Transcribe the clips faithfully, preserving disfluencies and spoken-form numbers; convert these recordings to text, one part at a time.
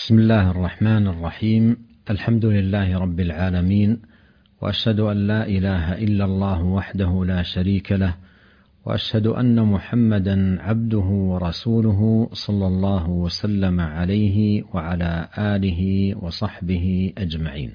بسم الله الرحمن الرحيم. الحمد لله رب العالمين، وأشهد أن لا إله إلا الله وحده لا شريك له، وأشهد أن محمدا عبده ورسوله صلى الله وسلم عليه وعلى آله وصحبه أجمعين.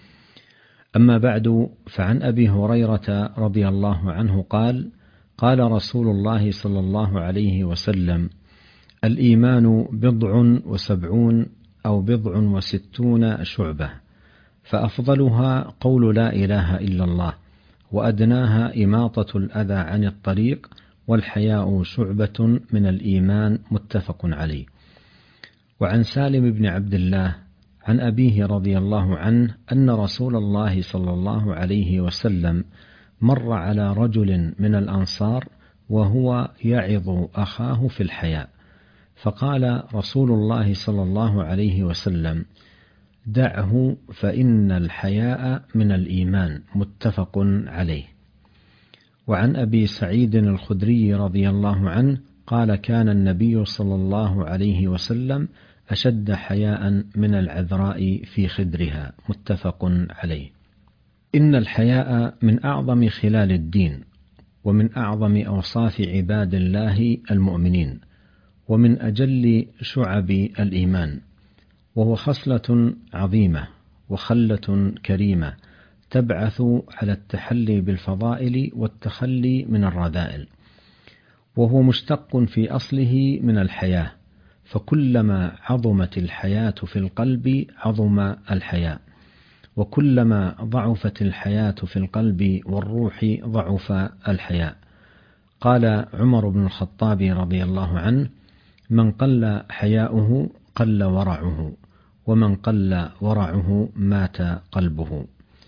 أما بعد، فعن أبي هريرة رضي الله عنه قال: قال رسول الله صلى الله عليه وسلم: الإيمان بضع وسبعون أو بضع وستون شعبة، فأفضلها قول لا إله إلا الله، وأدناها إماطة الأذى عن الطريق، والحياء شعبة من الإيمان. متفق عليه. وعن سالم بن عبد الله عن أبيه رضي الله عنه أن رسول الله صلى الله عليه وسلم مر على رجل من الأنصار وهو يعظ أخاه في الحياء، فقال رسول الله صلى الله عليه وسلم: دعه فإن الحياء من الإيمان. متفق عليه. وعن أبي سعيد الخدري رضي الله عنه قال: كان النبي صلى الله عليه وسلم أشد حياء من العذراء في خدرها. متفق عليه. إن الحياء من أعظم خلال الدين، ومن أعظم أوصاف عباد الله المؤمنين، ومن أجل شعب الإيمان، وهو خصلة عظيمة وخلة كريمة تبعث على التحلي بالفضائل والتخلي من الرذائل، وهو مشتق في أصله من الحياة، فكلما عظمت الحياة في القلب عظم الحياء، وكلما ضعفت الحياة في القلب والروح ضعف الحياء. قال عمر بن الخطاب رضي الله عنه: من قل حياؤه قل ورعه، ومن قل ورعه مات قلبه.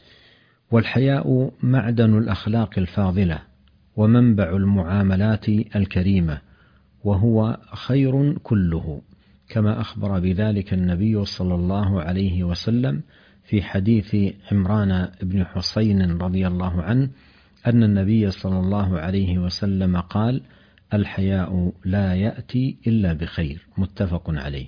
والحياء معدن الأخلاق الفاضلة، ومنبع المعاملات الكريمة، وهو خير كله، كما أخبر بذلك النبي صلى الله عليه وسلم في حديث عمران بن حسين رضي الله عنه أن النبي صلى الله عليه وسلم قال: الحياء لا يأتي إلا بخير. متفق عليه.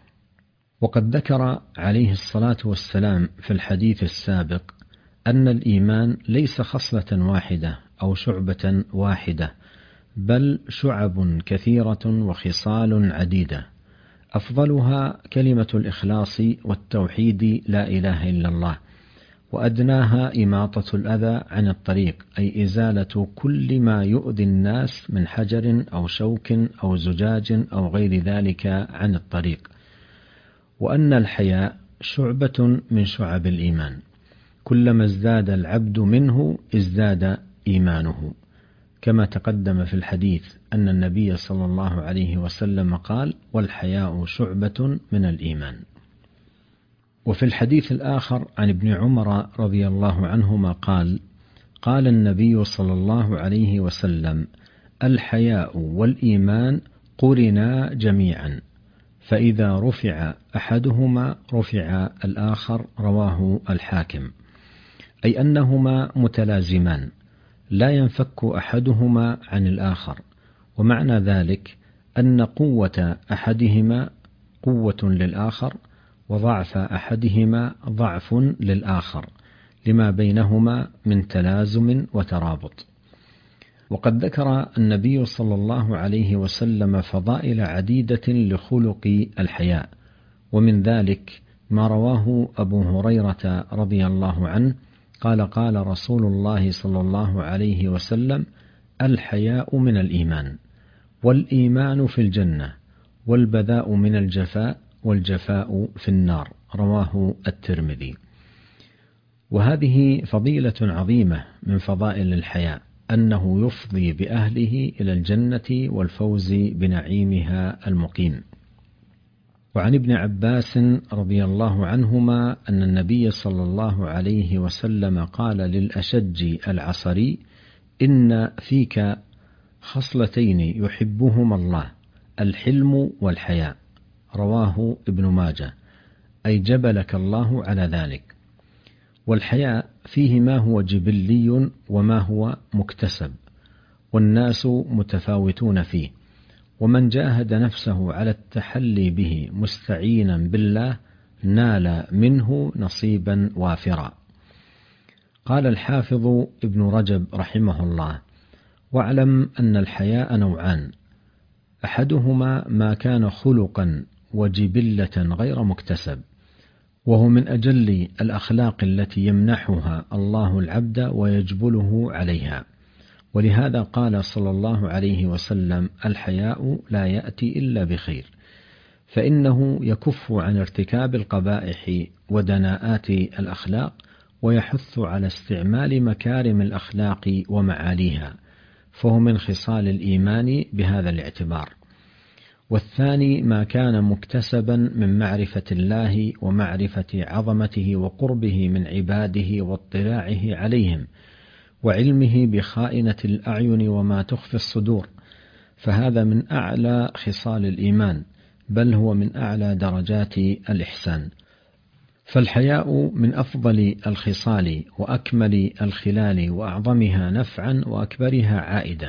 وقد ذكر عليه الصلاة والسلام في الحديث السابق أن الإيمان ليس خصلة واحدة أو شعبة واحدة، بل شعب كثيرة وخصال عديدة، أفضلها كلمة الإخلاص والتوحيد لا إله إلا الله، وأدناها إماطة الأذى عن الطريق، أي إزالة كل ما يؤذي الناس من حجر أو شوك أو زجاج أو غير ذلك عن الطريق. وأن الحياء شعبة من شعب الإيمان، كلما ازداد العبد منه ازداد إيمانه، كما تقدم في الحديث أن النبي صلى الله عليه وسلم قال: والحياء شعبة من الإيمان. وفي الحديث الآخر عن ابن عمر رضي الله عنهما قال: قال النبي صلى الله عليه وسلم: الحياء والإيمان قرنا جميعا، فإذا رفع أحدهما رفع الآخر. رواه الحاكم. أي أنهما متلازمان، لا ينفك أحدهما عن الآخر. ومعنى ذلك أن قوة أحدهما قوة للآخر، وضعف أحدهما ضعف للآخر، لما بينهما من تلازم وترابط. وقد ذكر النبي صلى الله عليه وسلم فضائل عديدة لخلق الحياء، ومن ذلك ما رواه أبو هريرة رضي الله عنه قال: قال رسول الله صلى الله عليه وسلم: الحياء من الإيمان، والإيمان في الجنة، والبذاء من الجفاء، والجفاء في النار. رواه الترمذي. وهذه فضيلة عظيمة من فضائل الحياء، أنه يفضي بأهله إلى الجنة والفوز بنعيمها المقيم. وعن ابن عباس رضي الله عنهما أن النبي صلى الله عليه وسلم قال للأشج العصري: إن فيك خصلتين يحبهما الله، الحلم والحياء. رواه ابن ماجه، أي جبلك الله على ذلك. والحياء فيه ما هو جبلي وما هو مكتسب، والناس متفاوتون فيه، ومن جاهد نفسه على التحلي به مستعينا بالله نال منه نصيبا وافرا. قال الحافظ ابن رجب رحمه الله: واعلم أن الحياء نوعان، أحدهما ما كان خلقا وجبلة غير مكتسب، وهو من أجل الأخلاق التي يمنحها الله العبد ويجبله عليها، ولهذا قال صلى الله عليه وسلم: الحياء لا يأتي إلا بخير، فإنه يكف عن ارتكاب القبائح ودناءات الأخلاق، ويحث على استعمال مكارم الأخلاق ومعاليها، فهو من خصال الإيمان بهذا الاعتبار. والثاني ما كان مكتسبا من معرفة الله ومعرفة عظمته وقربه من عباده واطلاعه عليهم وعلمه بخائنة الأعين وما تخفي الصدور، فهذا من أعلى خصال الإيمان، بل هو من أعلى درجات الإحسان. فالحياء من أفضل الخصال وأكمل الخلال وأعظمها نفعا وأكبرها عائدة،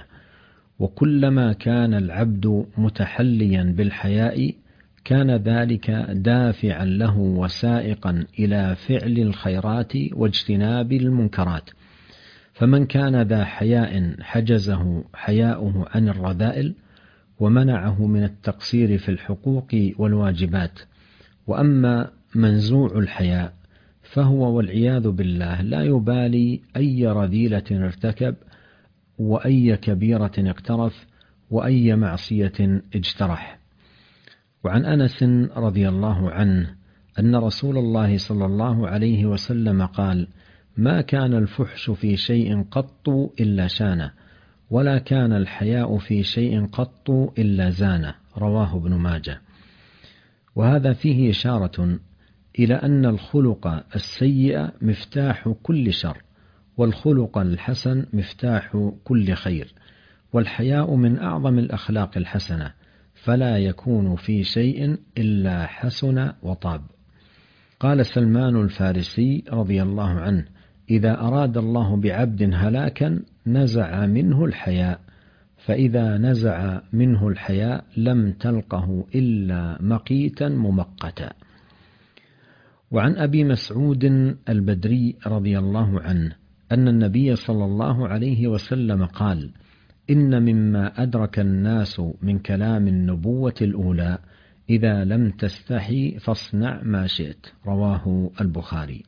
وكلما كان العبد متحليا بالحياء كان ذلك دافعا له وسائقا إلى فعل الخيرات واجتناب المنكرات. فمن كان ذا حياء حجزه حياؤه عن الرذائل ومنعه من التقصير في الحقوق والواجبات. وأما منزوع الحياء فهو والعياذ بالله لا يبالي أي رذيلة ارتكب وأي كبيرة اقترف وأي معصية اجترح. وعن أنس رضي الله عنه أن رسول الله صلى الله عليه وسلم قال: ما كان الفحش في شيء قط إلا شانه، ولا كان الحياء في شيء قط إلا زانه، رواه ابن ماجه. وهذا فيه إشارة إلى أن الخلق السيء مفتاح كل شر، والخلق الحسن مفتاح كل خير، والحياء من أعظم الأخلاق الحسنة، فلا يكون في شيء إلا حسن وطاب. قال سلمان الفارسي رضي الله عنه: إذا أراد الله بعبد هلاكا نزع منه الحياء، فإذا نزع منه الحياء لم تلقه إلا مقيتا ممقتا. وعن أبي مسعود البدري رضي الله عنه أن النبي صلى الله عليه وسلم قال: إن مما أدرك الناس من كلام النبوة الأولى إذا لم تستحي فاصنع ما شئت، رواه البخاري.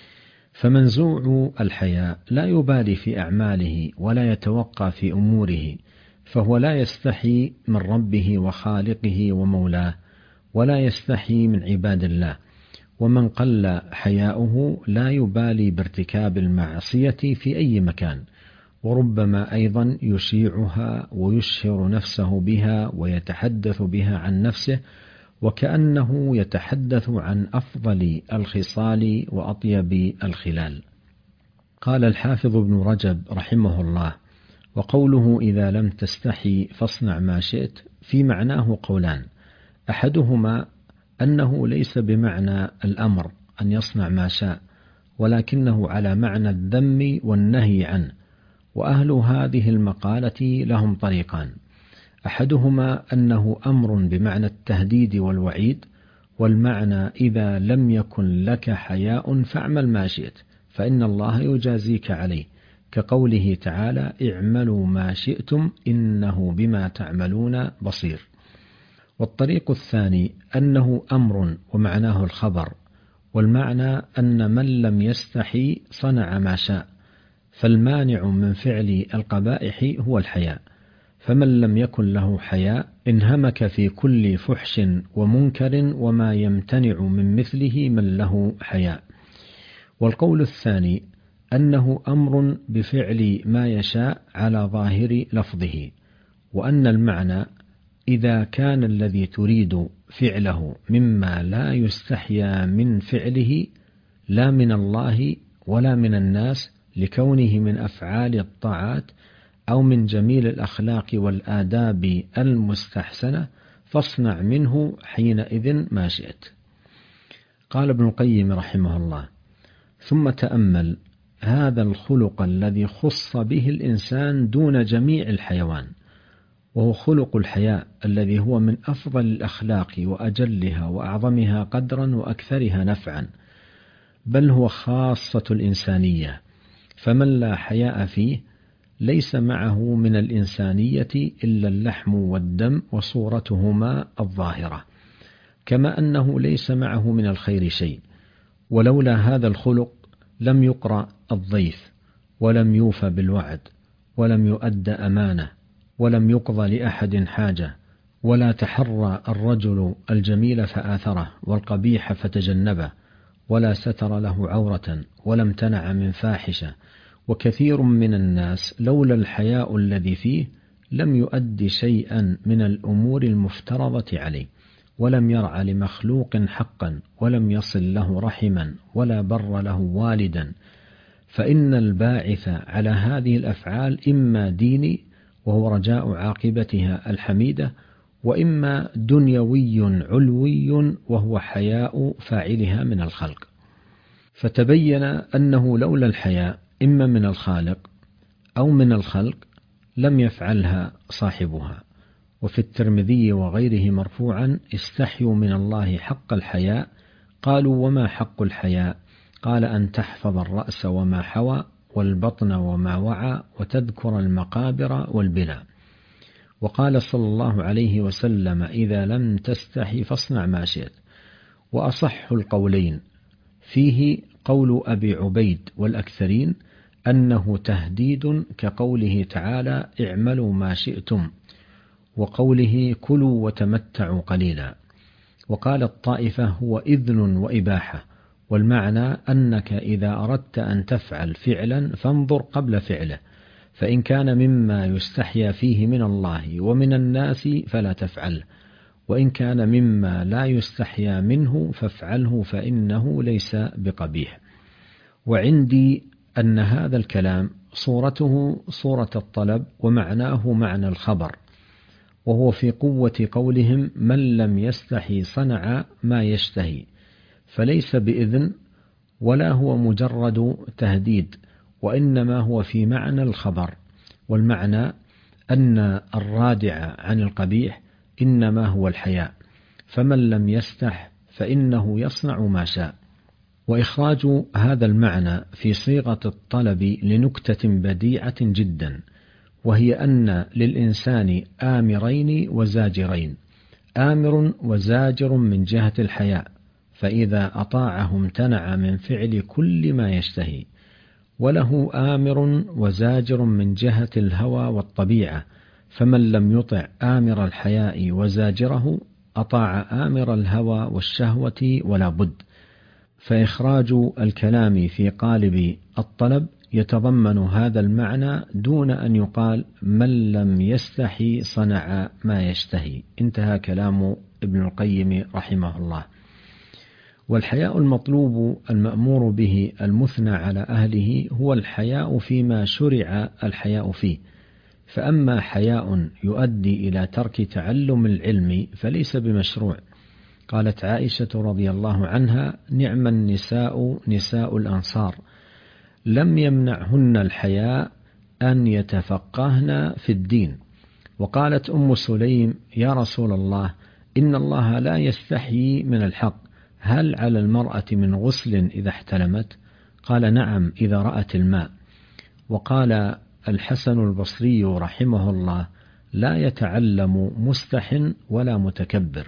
فمنزوع الحياء لا يبالي في أعماله ولا يتوقع في أموره، فهو لا يستحي من ربه وخالقه ومولاه، ولا يستحي من عباد الله. ومن قل حياؤه لا يبالي بارتكاب المعصية في أي مكان، وربما أيضا يشيعها ويشهر نفسه بها ويتحدث بها عن نفسه، وكأنه يتحدث عن أفضل الخصال وأطيب الخلال. قال الحافظ ابن رجب رحمه الله: وقوله إذا لم تستحي فاصنع ما شئت في معناه قولان، أحدهما أنه ليس بمعنى الأمر أن يصنع ما شاء، ولكنه على معنى الذم والنهي عنه. وأهل هذه المقالة لهم طريقان: أحدهما أنه أمر بمعنى التهديد والوعيد، والمعنى إذا لم يكن لك حياء فاعمل ما شئت فإن الله يجازيك عليه، كقوله تعالى: اعملوا ما شئتم إنه بما تعملون بصير. والطريق الثاني أنه أمر ومعناه الخبر، والمعنى أن من لم يستحي صنع ما شاء، فالمانع من فعل القبائح هو الحياء، فمن لم يكن له حياء انهمك في كل فحش ومنكر وما يمتنع من مثله من له حياء. والقول الثاني أنه أمر بفعل ما يشاء على ظاهر لفظه، وأن المعنى إذا كان الذي تريد فعله مما لا يستحيا من فعله لا من الله ولا من الناس لكونه من أفعال الطاعات أو من جميل الأخلاق والآداب المستحسنة فاصنع منه حينئذ ما شئت. قال ابن القيم رحمه الله: ثم تأمل هذا الخلق الذي خص به الإنسان دون جميع الحيوان، وهو خلق الحياء الذي هو من أفضل الأخلاق وأجلها وأعظمها قدرا وأكثرها نفعا، بل هو خاصة الإنسانية، فمن لا حياء فيه ليس معه من الإنسانية إلا اللحم والدم وصورتهما الظاهرة، كما أنه ليس معه من الخير شيء. ولولا هذا الخلق لم يقرأ الضيف، ولم يوفى بالوعد، ولم يؤد أمانة، ولم يقضى لأحد حاجة، ولا تحرى الرجل الجميل فآثره والقبيح فتجنبه، ولا ستر له عورة، ولا امتنع من فاحشة. وكثير من الناس لولا الحياء الذي فيه لم يؤد شيئا من الأمور المفترضة عليه، ولم يرع لمخلوق حقا، ولم يصل له رحما، ولا بر له والدا. فإن الباعث على هذه الأفعال إما ديني وهو رجاء عاقبتها الحميدة، وإما دنيوي علوي وهو حياء فاعلها من الخلق. فتبين أنه لولا الحياء إما من الخالق أو من الخلق لم يفعلها صاحبها. وفي الترمذي وغيره مرفوعا: استحيوا من الله حق الحياء. قالوا: وما حق الحياء؟ قال: أن تحفظ الرأس وما حوى، والبطن وما وعى، وتذكر المقابر والبناء. وقال صلى الله عليه وسلم: إذا لم تستحي فاصنع ما شئت. وأصح القولين فيه قول أبي عبيد والأكثرين أنه تهديد، كقوله تعالى: اعملوا ما شئتم، وقوله: كلوا وتمتعوا قليلا. وقال الطائفة: هو إذن وإباحة، والمعنى أنك إذا أردت أن تفعل فعلا فانظر قبل فعله، فإن كان مما يستحيا فيه من الله ومن الناس فلا تفعله، وإن كان مما لا يستحيا منه فافعله، فإنه ليس بقبيح. وعندي أن هذا الكلام صورته صورة الطلب، ومعناه معنى الخبر، وهو في قوة قولهم: من لم يستحي صنع ما يشتهي، فليس بإذن ولا هو مجرد تهديد، وإنما هو في معنى الخبر. والمعنى أن الرادع عن القبيح إنما هو الحياء، فمن لم يستح فإنه يصنع ما شاء. وإخراج هذا المعنى في صيغة الطلب لنكتة بديعة جدا، وهي أن للإنسان آمرين وزاجرين: آمر وزاجر من جهة الحياء، فإذا أطاعه امتنع من فعل كل ما يشتهي، وله آمر وزاجر من جهة الهوى والطبيعة، فمن لم يطع آمر الحياء وزاجره أطاع آمر الهوى والشهوة ولا بد. فإخراج الكلام في قالب الطلب يتضمن هذا المعنى دون أن يقال من لم يستحي صنع ما يشتهي. انتهى كلام ابن القيم رحمه الله. والحياء المطلوب المأمور به المثنى على أهله هو الحياء فيما شرع الحياء فيه، فأما حياء يؤدي إلى ترك تعلم العلم فليس بمشروع. قالت عائشة رضي الله عنها: نعم النساء نساء الأنصار، لم يمنعهن الحياء أن يتفقهن في الدين. وقالت أم سليم: يا رسول الله، إن الله لا يستحيي من الحق، هل على المرأة من غسل إذا احتلمت؟ قال: نعم، إذا رأت الماء. وقال الحسن البصري رحمه الله: لا يتعلم مستح ولا متكبر.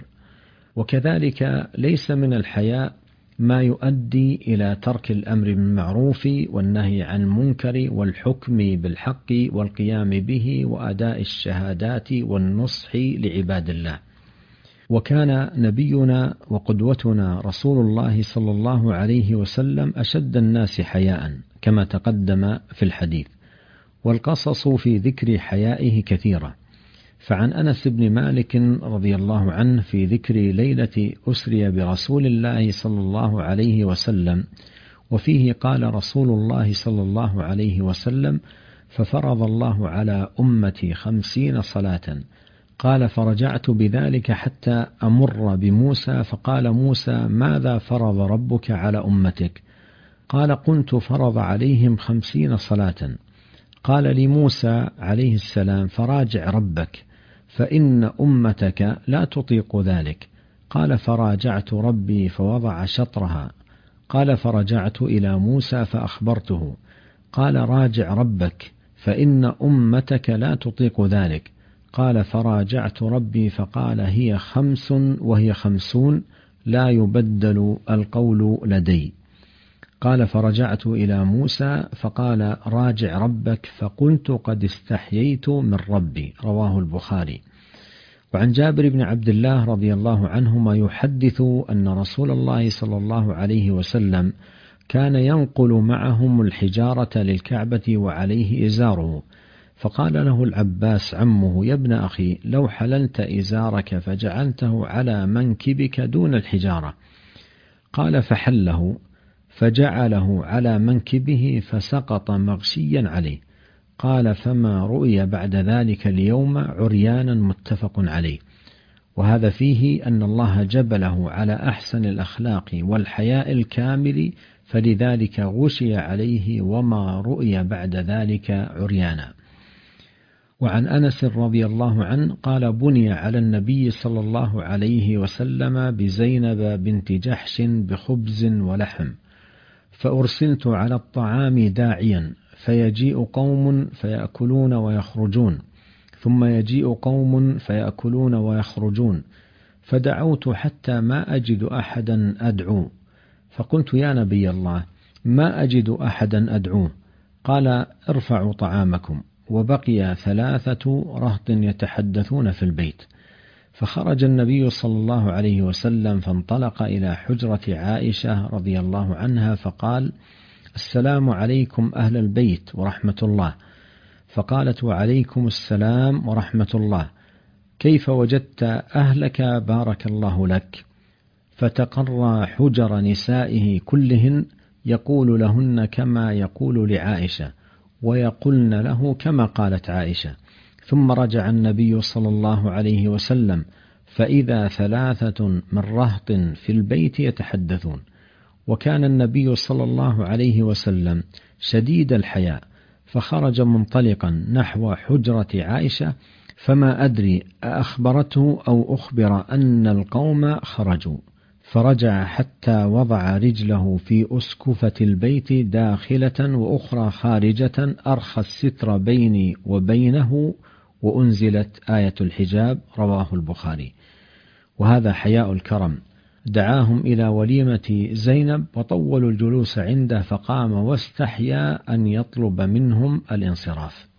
وكذلك ليس من الحياء ما يؤدي إلى ترك الأمر بالمعروف والنهي عن المنكر والحكم بالحق والقيام به وأداء الشهادات والنصح لعباد الله. وكان نبينا وقدوتنا رسول الله صلى الله عليه وسلم أشد الناس حياء كما تقدم في الحديث، والقصص في ذكر حيائه كثيرة. فعن أنس بن مالك رضي الله عنه في ذكر ليلة أسري برسول الله صلى الله عليه وسلم، وفيه قال رسول الله صلى الله عليه وسلم: ففرض الله على أمتي خمسين صلاة. قال: فرجعت بذلك حتى أمر بموسى، فقال موسى: ماذا فرض ربك على أمتك؟ قال: قلت: فرض عليهم خمسين صلاة. قال لي موسى عليه السلام: فراجع ربك، فإن أمتك لا تطيق ذلك. قال فراجعت ربي فوضع شطرها. قال فرجعت إلى موسى فأخبرته. قال راجع ربك فإن أمتك لا تطيق ذلك. قال فراجعت ربي فقال هي خمس وهي خمسون لا يبدل القول لدي. قال فرجعت إلى موسى فقال راجع ربك فقلت قد استحييت من ربي. رواه البخاري. وعن جابر بن عبد الله رضي الله عنهما يحدث أن رسول الله صلى الله عليه وسلم كان ينقل معهم الحجارة للكعبة وعليه إزاره، فقال له العباس عمه يا ابن أخي لو حللت إزارك فجعلته على منكبك دون الحجارة. قال فحله فجعله على منكبه فسقط مغشيا عليه. قال فما رؤي بعد ذلك اليوم عريانا. متفق عليه. وهذا فيه أن الله جبله على أحسن الأخلاق والحياء الكامل، فلذلك غشي عليه وما رؤي بعد ذلك عريانا. وعن أنس رضي الله عنه قال بني على النبي صلى الله عليه وسلم بزينب بنت جحش بخبز ولحم، فأرسلت على الطعام داعيا، فيجيء قوم فيأكلون ويخرجون، ثم يجيء قوم فيأكلون ويخرجون، فدعوت حتى ما أجد أحدا أدعو، فقلت يا نبي الله ما أجد أحدا أدعوه. قال ارفعوا طعامكم. وبقي ثلاثة رهط يتحدثون في البيت، فخرج النبي صلى الله عليه وسلم فانطلق إلى حجرة عائشة رضي الله عنها فقال السلام عليكم أهل البيت ورحمة الله. فقالت وعليكم السلام ورحمة الله، كيف وجدت أهلك بارك الله لك. فتقرى حجر نسائه كلهن يقول لهن كما يقول لعائشة، ويقولن له كما قالت عائشة. ثم رجع النبي صلى الله عليه وسلم فإذا ثلاثة من رهط في البيت يتحدثون. وكان النبي صلى الله عليه وسلم شديد الحياء، فخرج منطلقا نحو حجرة عائشة، فما أدري أخبرته أو أخبر أن القوم خرجوا، فرجع حتى وضع رجله في أسكفة البيت داخلة وأخرى خارجة أرخى الستر بيني وبينه، وأنزلت آية الحجاب. رواه البخاري. وهذا حياء الكرم. دعاهم إلى وليمة زينب وطولوا الجلوس عنده، فقام واستحيا أن يطلب منهم الانصراف.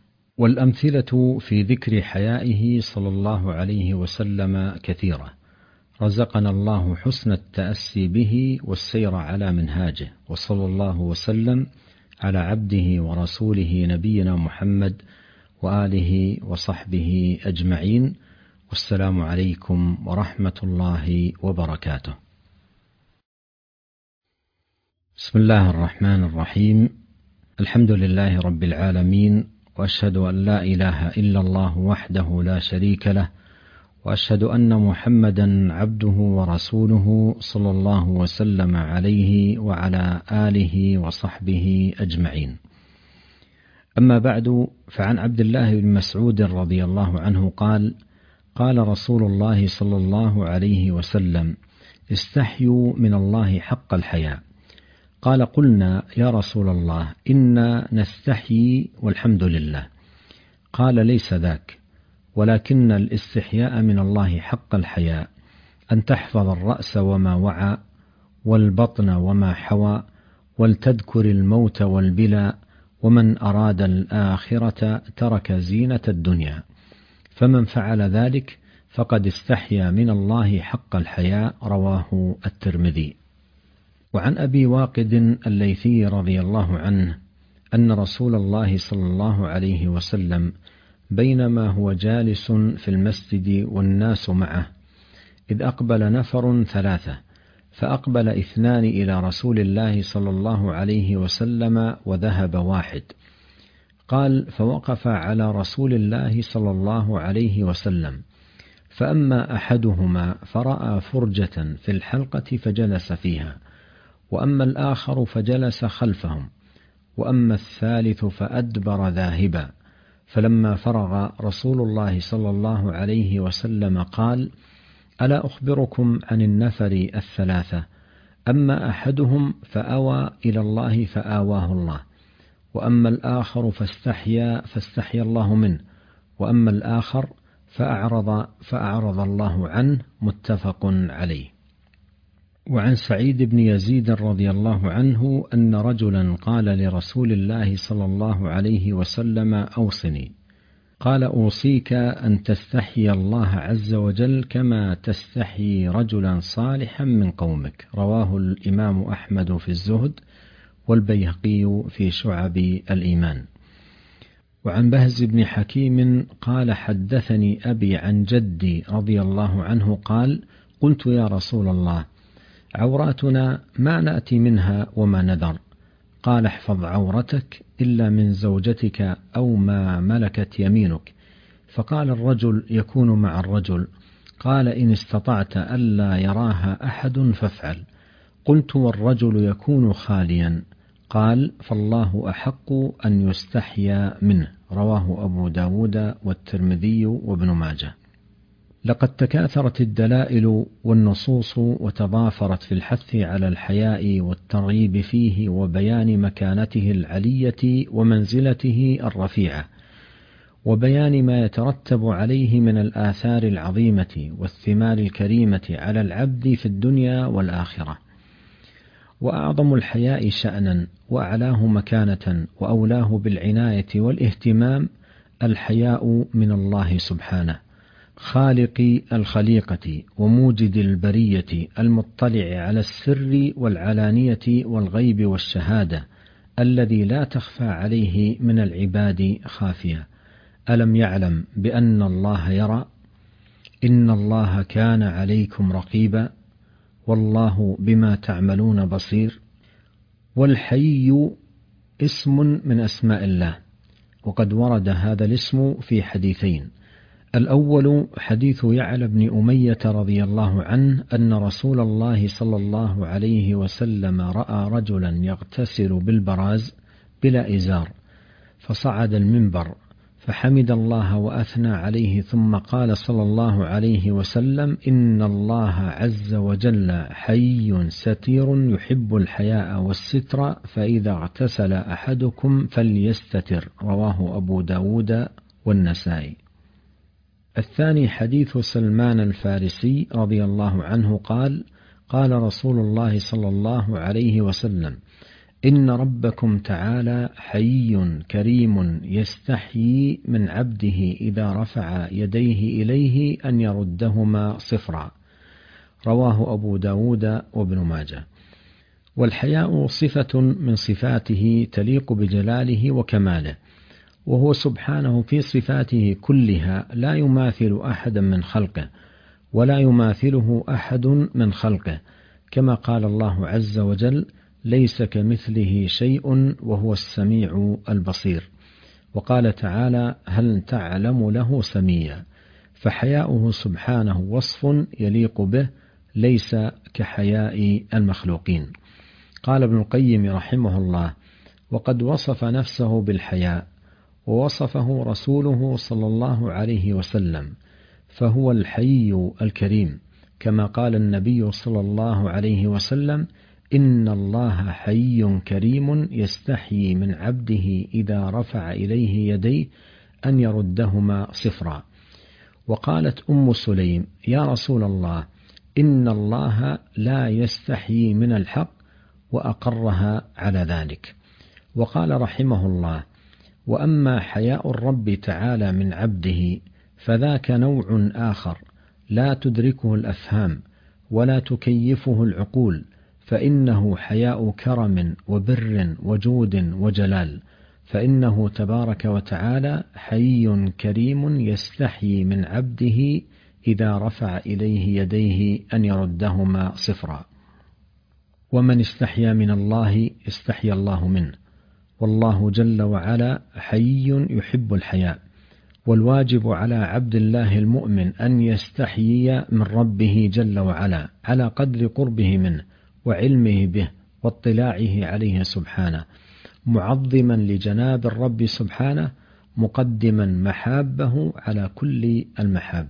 والأمثلة في ذكر حيائه صلى الله عليه وسلم كثيرة. رزقنا الله حسن التأسي به والسير على منهاجه، وصلى الله وسلم على عبده ورسوله نبينا محمد وآله وصحبه أجمعين، والسلام عليكم ورحمة الله وبركاته. بسم الله الرحمن الرحيم. الحمد لله رب العالمين، وأشهد أن لا إله إلا الله وحده لا شريك له، وأشهد أن محمدا عبده ورسوله صلى الله وسلم عليه وعلى آله وصحبه أجمعين. أما بعد، فعن عبد الله بن مسعود رضي الله عنه قال قال رسول الله صلى الله عليه وسلم استحيوا من الله حق الحياء. قال قلنا يا رسول الله إنا نستحيي والحمد لله. قال ليس ذاك، ولكن الاستحياء من الله حق الحياء أن تحفظ الرأس وما وعى، والبطن وما حوى، ولتذكر الموت والبلى، ومن أراد الآخرة ترك زينة الدنيا، فمن فعل ذلك فقد استحيا من الله حق الحياء. رواه الترمذي. وعن أبي واقد الليثي رضي الله عنه أن رسول الله صلى الله عليه وسلم بينما هو جالس في المسجد والناس معه، إذ أقبل نفر ثلاثة، فأقبل اثنان إلى رسول الله صلى الله عليه وسلم وذهب واحد. قال فوقف على رسول الله صلى الله عليه وسلم، فأما أحدهما فرأى فرجة في الحلقة فجلس فيها، وأما الآخر فجلس خلفهم، وأما الثالث فأدبر ذاهبا. فلما فرغ رسول الله صلى الله عليه وسلم قال: ألا أخبركم عن النفر الثلاثة؟ أما أحدهم فأوى إلى الله فآواه الله، وأما الآخر فاستحيا فاستحيا الله منه، وأما الآخر فأعرض فأعرض الله عنه. متفق عليه. وعن سعيد بن يزيد رضي الله عنه أن رجلا قال لرسول الله صلى الله عليه وسلم: أوصني. قال: أوصيك أن تستحيي الله عز وجل كما تستحيي رجلا صالحا من قومك. رواه الإمام أحمد في الزهد، والبيهقي في شعب الإيمان. وعن بهز بن حكيم قال: حدثني أبي عن جدي رضي الله عنه قال: قلت: يا رسول الله، عوراتنا ما نأتي منها وما نذر. قال: احفظ عورتك إلا من زوجتك أو ما ملكت يمينك. فقال الرجل: يكون مع الرجل. قال: إن استطعت ألا يراها أحد فافعل. قلت: والرجل يكون خاليا. قال: فالله أحق أن يستحيا منه. رواه أبو داود والترمذي وابن ماجه. لقد تكاثرت الدلائل والنصوص وتضافرت في الحث على الحياء والترغيب فيه وبيان مكانته العلية ومنزلته الرفيعة، وبيان ما يترتب عليه من الآثار العظيمة والثمار الكريمة على العبد في الدنيا والآخرة. وأعظم الحياء شأنا وأعلاه مكانة وأولاه بالعناية والاهتمام الحياء من الله سبحانه، خالق الخليقة وموجد البرية، المطلع على السر والعلانية والغيب والشهادة، الذي لا تخفى عليه من العباد خافية. ألم يعلم بأن الله يرى؟ إن الله كان عليكم رقيبا، والله بما تعملون بصير. والحي اسم من أسماء الله، وقد ورد هذا الاسم في حديثين. الأول حديث يعلى بن أمية رضي الله عنه أن رسول الله صلى الله عليه وسلم رأى رجلا يغتسل بالبراز بلا إزار، فصعد المنبر فحمد الله وأثنى عليه، ثم قال صلى الله عليه وسلم: إن الله عز وجل حي ستير يحب الحياء والستر، فإذا اغتسل أحدكم فليستتر. رواه أبو داود والنسائي. الثاني حديث سلمان الفارسي رضي الله عنه قال: قال رسول الله صلى الله عليه وسلم: إن ربكم تعالى حي كريم يستحيي من عبده إذا رفع يديه إليه أن يردهما صفرا. رواه أبو داود وابن ماجه. والحياء صفة من صفاته تليق بجلاله وكماله، وهو سبحانه في صفاته كلها لا يماثل أحدا من خلقه، ولا يماثله أحد من خلقه، كما قال الله عز وجل: ليس كمثله شيء وهو السميع البصير. وقال تعالى: هل تعلم له سميا. فحياؤه سبحانه وصف يليق به، ليس كحياء المخلوقين. قال ابن القيم رحمه الله: وقد وصف نفسه بالحياء، ووصفه رسوله صلى الله عليه وسلم، فهو الحي الكريم، كما قال النبي صلى الله عليه وسلم: إن الله حي كريم يستحيي من عبده إذا رفع إليه يديه أن يردهما صفرا. وقالت أم سليم: يا رسول الله، إن الله لا يستحيي من الحق، وأقرها على ذلك. وقال رحمه الله: وأما حياء الرب تعالى من عبده فذاك نوع آخر لا تدركه الأفهام ولا تكيفه العقول، فإنه حياء كرم وبر وجود وجلال، فإنه تبارك وتعالى حي كريم يستحيي من عبده إذا رفع إليه يديه أن يردهما صفرا. ومن استحيا من الله استحيا الله منه، والله جل وعلا حي يحب الحياء. والواجب على عبد الله المؤمن أن يستحيي من ربه جل وعلا على قدر قربه منه وعلمه به واطلاعه عليه سبحانه، معظما لجناب الرب سبحانه، مقدما محابه على كل المحاب.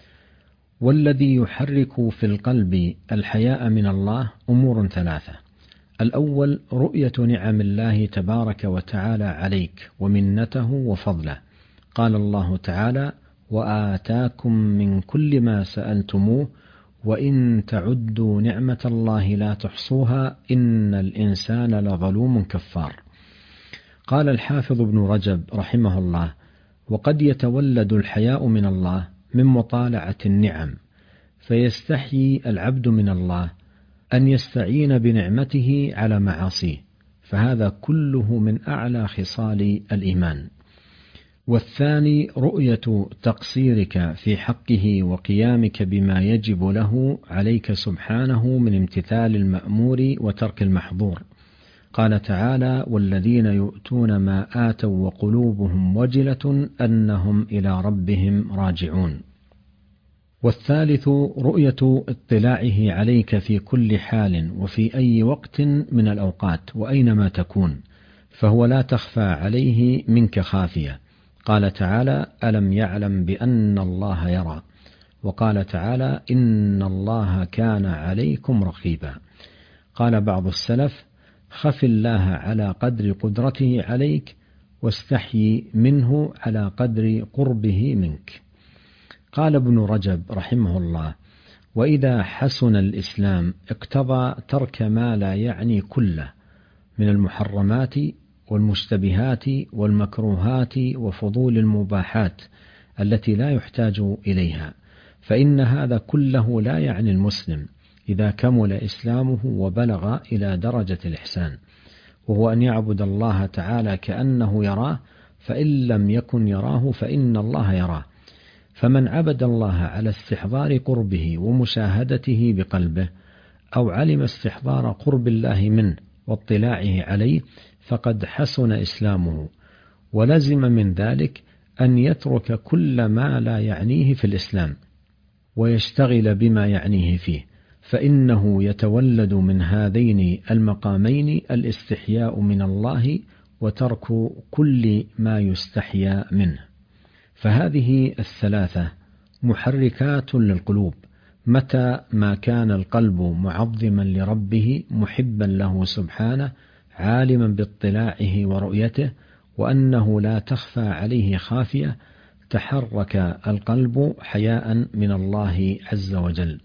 والذي يحرك في القلب الحياء من الله أمور ثلاثة: الأول رؤية نعم الله تبارك وتعالى عليك ومنته وفضله، قال الله تعالى: وآتاكم من كل ما سألتموه وإن تعدوا نعمة الله لا تحصوها إن الإنسان لظلوم كفار. قال الحافظ ابن رجب رحمه الله: وقد يتولد الحياء من الله من مطالعة النعم، فيستحيي العبد من الله أن يستعين بنعمته على معاصيه، فهذا كله من أعلى خصال الإيمان. والثاني رؤية تقصيرك في حقه وقيامك بما يجب له عليك سبحانه من امتثال المأمور وترك المحظور، قال تعالى: والذين يؤتون ما آتوا وقلوبهم وجلة أنهم إلى ربهم راجعون. والثالث رؤية اطلاعه عليك في كل حال وفي أي وقت من الأوقات وأينما تكون، فهو لا تخفى عليه منك خافية، قال تعالى: ألم يعلم بأن الله يرى، وقال تعالى: إن الله كان عليكم رقيبا. قال بعض السلف: خف الله على قدر قدرته عليك واستحيي منه على قدر قربه منك. قال ابن رجب رحمه الله: وإذا حسن الإسلام اقتضى ترك ما لا يعني كله من المحرمات والمشتبهات والمكروهات وفضول المباحات التي لا يحتاج إليها، فإن هذا كله لا يعني المسلم إذا كمل إسلامه وبلغ إلى درجة الإحسان، وهو أن يعبد الله تعالى كأنه يراه، فإن لم يكن يراه فإن الله يراه. فمن عبد الله على استحضار قربه ومشاهدته بقلبه، أو علم استحضار قرب الله منه واطلاعه عليه، فقد حسن إسلامه، ولزم من ذلك أن يترك كل ما لا يعنيه في الإسلام ويشتغل بما يعنيه فيه، فإنه يتولد من هذين المقامين الاستحياء من الله وترك كل ما يستحيا منه. فهذه الثلاثة محركات للقلوب، متى ما كان القلب معظما لربه محبا له سبحانه، عالما باطلاعه ورؤيته وأنه لا تخفى عليه خافية، تحرك القلب حياء من الله عز وجل.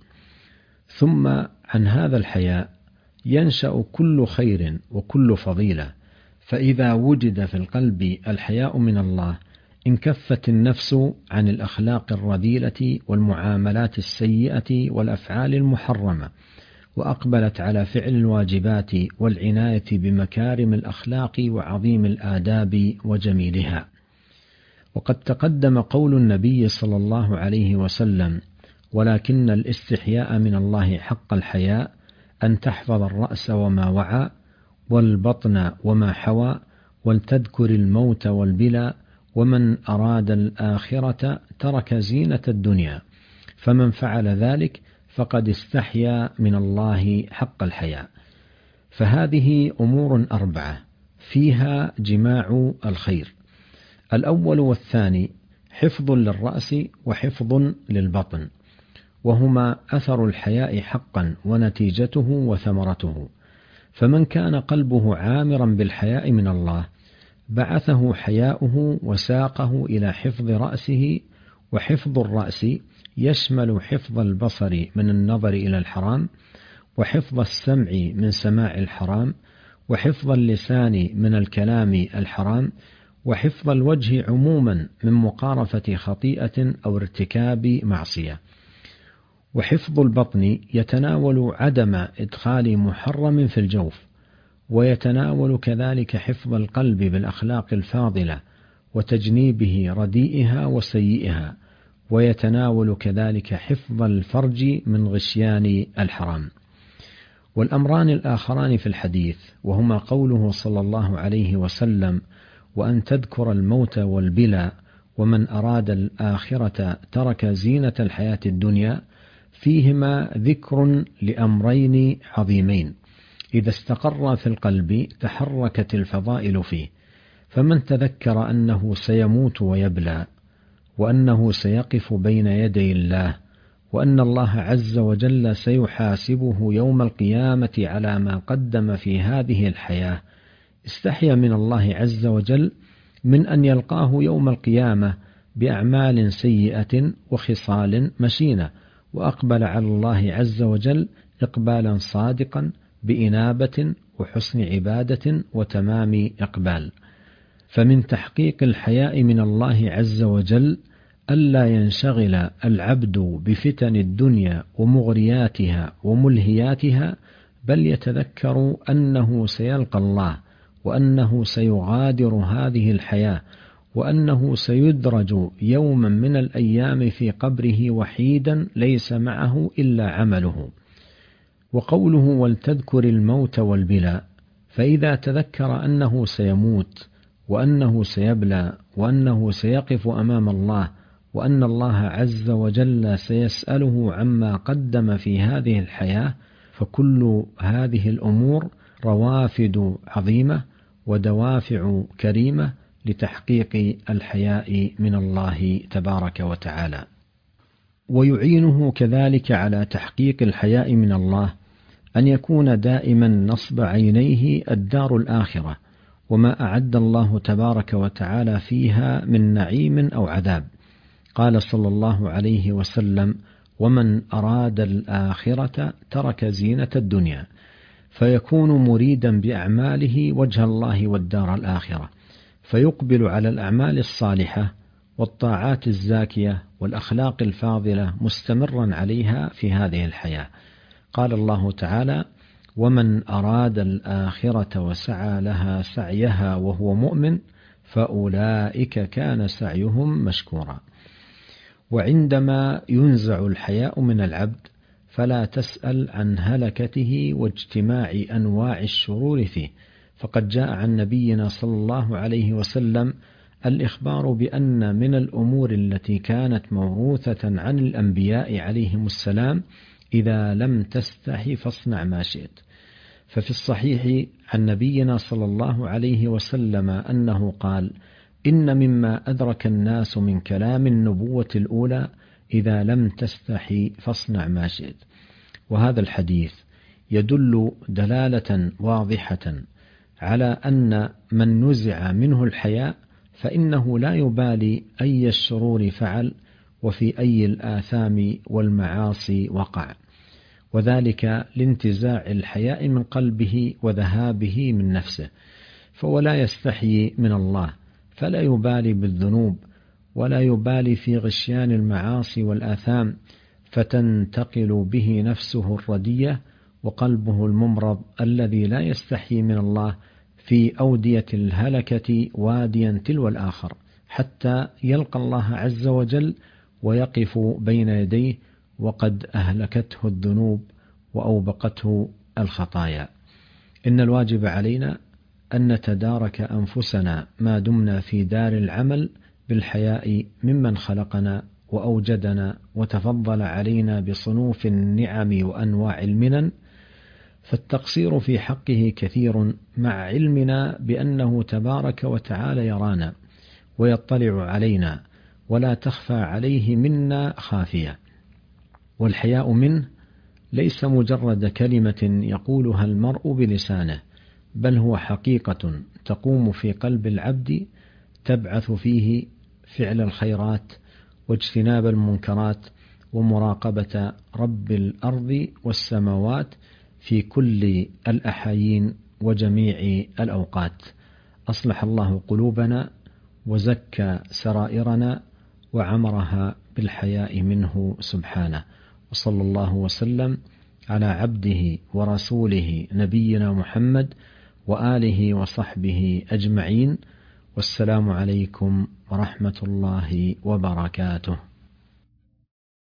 ثم عن هذا الحياء ينشأ كل خير وكل فضيلة، فإذا وجد في القلب الحياء من الله انكفت النفس عن الأخلاق الرذيلة والمعاملات السيئة والأفعال المحرمة، وأقبلت على فعل الواجبات والعناية بمكارم الأخلاق وعظيم الآداب وجميلها. وقد تقدم قول النبي صلى الله عليه وسلم: ولكن الاستحياء من الله حق الحياء أن تحفظ الرأس وما وعى، والبطن وما حوى، ولتذكر الموت والبلى، ومن أراد الآخرة ترك زينة الدنيا، فمن فعل ذلك فقد استحيا من الله حق الحياء. فهذه أمور أربعة فيها جماع الخير: الأول والثاني حفظ للرأس وحفظ للبطن، وهما أثر الحياء حقا ونتيجته وثمرته. فمن كان قلبه عامرا بالحياء من الله بعثه حياؤه وساقه إلى حفظ رأسه. وحفظ الرأس يشمل حفظ البصر من النظر إلى الحرام، وحفظ السمع من سماع الحرام، وحفظ اللسان من الكلام الحرام، وحفظ الوجه عموما من مقارفة خطيئة أو ارتكاب معصية. وحفظ البطن يتناول عدم إدخال محرم في الجوف، ويتناول كذلك حفظ القلب بالأخلاق الفاضلة وتجنيبه رديئها وسيئها، ويتناول كذلك حفظ الفرج من غشيان الحرام. والأمران الآخران في الحديث وهما قوله صلى الله عليه وسلم: وأن تذكر الموت والبلى، ومن أراد الآخرة ترك زينة الحياة الدنيا، فيهما ذكر لأمرين عظيمين إذا استقر في القلب تحركت الفضائل فيه، فمن تذكر أنه سيموت ويبلى، وأنه سيقف بين يدي الله، وأن الله عز وجل سيحاسبه يوم القيامة على ما قدم في هذه الحياة، استحيا من الله عز وجل من أن يلقاه يوم القيامة بأعمال سيئة وخصال مشينة، وأقبل على الله عز وجل إقبالا صادقا بإنابة وحسن عبادة وتمام إقبال. فمن تحقيق الحياء من الله عز وجل ألا ينشغل العبد بفتن الدنيا ومغرياتها وملهياتها، بل يتذكر أنه سيلقى الله، وأنه سيغادر هذه الحياة، وأنه سيدرج يوما من الأيام في قبره وحيدا ليس معه إلا عمله. وقوله ولتذكر الموت والبلاء، فإذا تذكر أنه سيموت، وأنه سيبلى، وأنه سيقف أمام الله، وأن الله عز وجل سيسأله عما قدم في هذه الحياة، فكل هذه الأمور روافد عظيمة ودوافع كريمة لتحقيق الحياء من الله تبارك وتعالى. ويعينه كذلك على تحقيق الحياء من الله أن يكون دائما نصب عينيه الدار الآخرة، وما أعد الله تبارك وتعالى فيها من نعيم أو عذاب. قال صلى الله عليه وسلم: ومن أراد الآخرة ترك زينة الدنيا، فيكون مريدا بأعماله وجه الله والدار الآخرة، فيقبل على الأعمال الصالحة والطاعات الزاكية والأخلاق الفاضلة مستمرا عليها في هذه الحياة. قال الله تعالى: ومن أراد الآخرة وسعى لها سعيها وهو مؤمن فأولئك كان سعيهم مشكورا. وعندما ينزع الحياء من العبد فلا تسأل عن هلكته واجتماع أنواع الشرور فيه، فقد جاء عن نبينا صلى الله عليه وسلم الإخبار بأن من الأمور التي كانت موروثة عن الأنبياء عليهم السلام: إذا لم تستحي فاصنع ما شئت. ففي الصحيح عن نبينا صلى الله عليه وسلم أنه قال: إن مما أدرك الناس من كلام النبوة الأولى: إذا لم تستحي فاصنع ما شئت. وهذا الحديث يدل دلالة واضحة على أن من نزع منه الحياء فإنه لا يبالي أي الشرور فعل وفي أي الآثام والمعاصي وقع، وذلك لانتزاع الحياء من قلبه وذهابه من نفسه، فهو لا يستحيي من الله، فلا يبالي بالذنوب ولا يبالي في غشيان المعاصي والآثام، فتنتقل به نفسه الردية وقلبه الممرض الذي لا يستحيي من الله في أودية الهلكة واديا تلو الآخر، حتى يلقى الله عز وجل ويقف بين يديه وقد أهلكته الذنوب وأوبقته الخطايا. إن الواجب علينا أن نتدارك أنفسنا ما دمنا في دار العمل بالحياء ممن خلقنا وأوجدنا وتفضل علينا بصنوف النعم وأنواع المنن، فالتقصير في حقه كثير، مع علمنا بأنه تبارك وتعالى يرانا ويطلع علينا ولا تخفى عليه منا خافية. والحياء منه ليس مجرد كلمة يقولها المرء بلسانه، بل هو حقيقة تقوم في قلب العبد تبعث فيه فعل الخيرات واجتناب المنكرات ومراقبة رب الأرض والسماوات في كل الأحايين وجميع الأوقات. أصلح الله قلوبنا وزكى سرائرنا وعمرها بالحياء منه سبحانه، وصلى الله وسلم على عبده ورسوله نبينا محمد وآله وصحبه أجمعين، والسلام عليكم ورحمة الله وبركاته.